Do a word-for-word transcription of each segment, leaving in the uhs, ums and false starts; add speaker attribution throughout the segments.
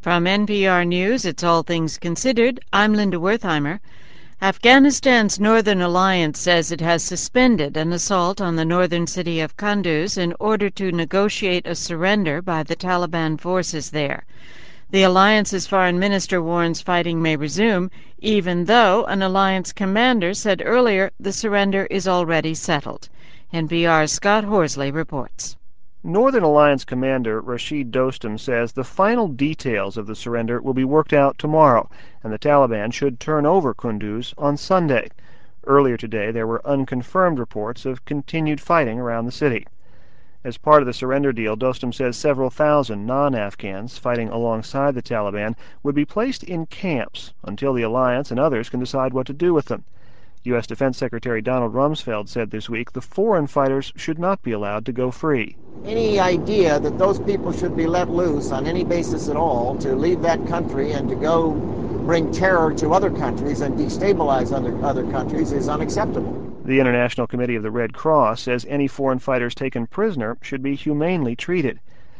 Speaker 1: From N P R News, it's All Things Considered. I'm Linda Wertheimer. Afghanistan's Northern Alliance says it has suspended an assault on the northern city of Kunduz in order to negotiate a surrender by the Taliban forces there. The alliance's foreign minister warns fighting may resume, even though an alliance commander said earlier the surrender is already settled. N P R's Scott Horsley reports.
Speaker 2: Northern Alliance Commander Rashid Dostum says the final details of the surrender will be worked out tomorrow, and the Taliban should turn over Kunduz on Sunday. Earlier today, there were unconfirmed reports of continued fighting around the city. As part of the surrender deal, Dostum says several thousand non-Afghans fighting alongside the Taliban would be placed in camps until the alliance and others can decide what to do with them. U S Defense Secretary Donald Rumsfeld said this week the foreign fighters should not be allowed to go free.
Speaker 3: Any idea that those people should be let loose on any basis at all to leave that country and to go bring terror to other countries and destabilize other, other countries is unacceptable.
Speaker 2: The International Committee of the Red Cross says any foreign fighters taken prisoner should be humanely treated.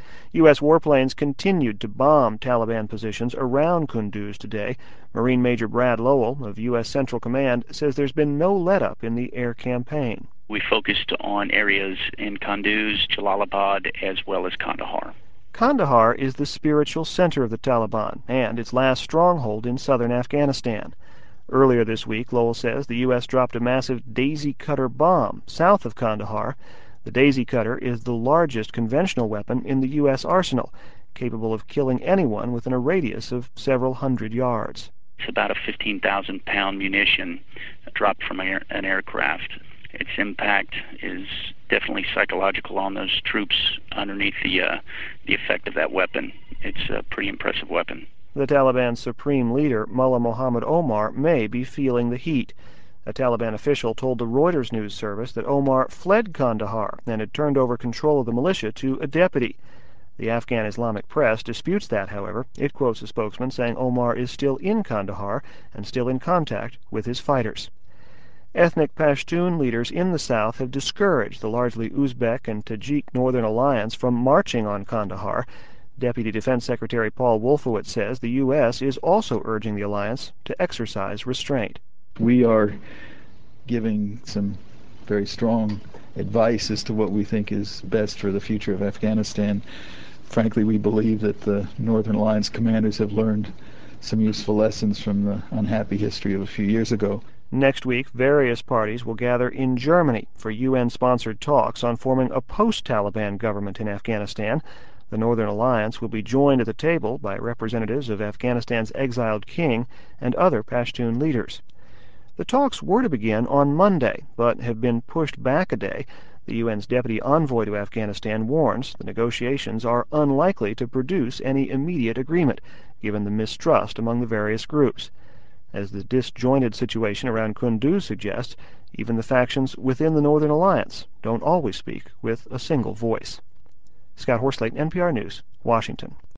Speaker 2: U S warplanes continued to bomb Taliban positions around Kunduz today. Marine Major Brad Lowell of U S Central Command says there's been no let-up in the air campaign.
Speaker 4: We focused on areas in Kunduz, Jalalabad, as well as Kandahar.
Speaker 2: Kandahar is the spiritual center of the Taliban and its last stronghold in southern Afghanistan. Earlier this week, Lowell says the U S dropped a massive Daisy Cutter bomb south of Kandahar. The Daisy Cutter is the largest conventional weapon in the U S arsenal, capable of killing anyone within a radius of several hundred yards.
Speaker 4: It's about a fifteen thousand pound munition dropped from an aircraft. Its impact is definitely psychological on those troops underneath the, uh, the effect of that weapon. It's a pretty impressive weapon.
Speaker 2: The Taliban's supreme leader, Mullah Mohammed Omar, may be feeling the heat. A Taliban official told the Reuters news service that Omar fled Kandahar and had turned over control of the militia to a deputy. The Afghan Islamic press disputes that, however. It quotes a spokesman saying Omar is still in Kandahar and still in contact with his fighters. Ethnic Pashtun leaders in the south have discouraged the largely Uzbek and Tajik Northern Alliance from marching on Kandahar. Deputy Defense Secretary Paul Wolfowitz says the U S is also urging the alliance to exercise restraint.
Speaker 5: We are giving some very strong advice as to what we think is best for the future of Afghanistan. Frankly, we believe that the Northern Alliance commanders have learned some useful lessons from the unhappy history of a few years ago.
Speaker 2: Next week, various parties will gather in Germany for U N-sponsored talks on forming a post-Taliban government in Afghanistan. The Northern Alliance will be joined at the table by representatives of Afghanistan's exiled king and other Pashtun leaders. The talks were to begin on Monday, but have been pushed back a day. The U N's deputy envoy to Afghanistan warns the negotiations are unlikely to produce any immediate agreement, given the mistrust among the various groups. As the disjointed situation around Kunduz suggests, even the factions within the Northern Alliance don't always speak with a single voice. Scott Horsley, N P R News, Washington.